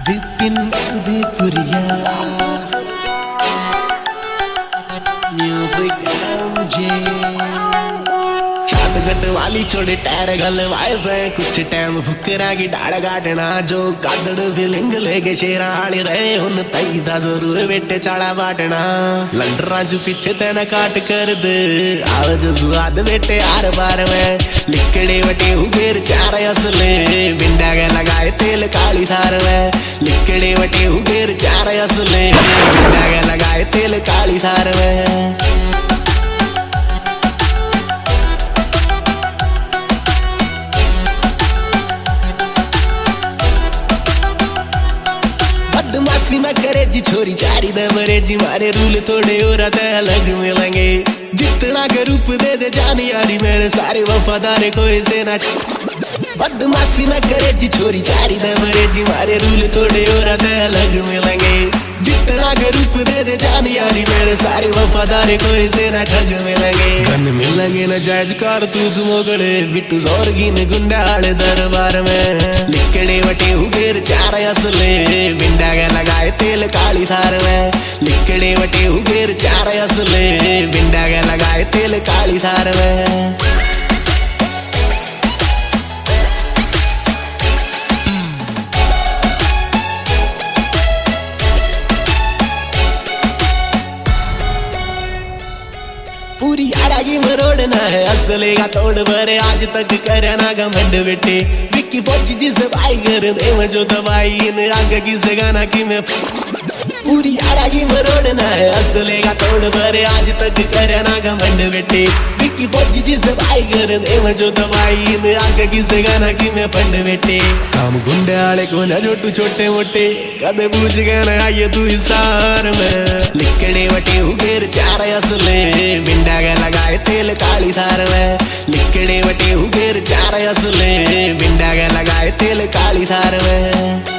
Vipin Deoria music MJ छात वाली छोड़े टायर गलवाए से कुछ टाइम फुकरा की डाड़ काटना जो कादड़ फीलिंग लेके शेरा आली रहे उन तई था जरूर बेटे चाड़ा बाटना लंडरा जो पीछे तेना काट कर दे आज स्वाद बेटे आर बार में लिकड़े वटे उगेर चार असले बिंडा के लगाए तेल काली थार में लिकड़े वटे उगेर चार असले बिंडा के लगाए तेल काली थार में बदमाशी में करे जी छोरी चारी दमरे जी मारे रूल थोड़े और अलग मिलेंगे जितना के रूप दे दे जानी यारी मेरे सारे वफादार कोई से ना बदमाशी में करे जी छोरी चारी दमरे जी मारे रूल थोड़े और अलग मिलेंगे जितना के रूप दे दे जानी यारी मेरे सारे वफादार कोई से ना ठग मिलेंगे गन मिलेंगे न जायज कार तू सुमोगड़े बिट्टू जोरगिन गुंडाल दरबार में लिकड़े वटे उगेर चार असले बिंडा के लगाए तेल काली थार में लिकड़े वटे उगेर चार असले बिंडा के लगाए तेल काली थार में पूरी यारा की मरोड़ना है असले का तोड़ भरे आज तक करे ना घमंड बेटे विक्की फौजी जी से भाई कर दे मैं जो दवाई इन आग की से गाना की मैं पूरी यारा की मरोड़ना है असले का तोड़ भरे आज तक करे ना घमंड बेटे विक्की फौजी जी से भाई कर दे मैं जो दवाई इन आग की से गाना की मैं फंड बेटे काम गुंडे आले को ना छोटू छोटे मोटे कदे पूछ गए ना आइए तू हिसार में लिकड़े वटे उगेर चार असले बिंडा के लगाए तेल काली थार में लिकड़े वटे उगेर चार असले बिंडा के लगाए तेल काली थार में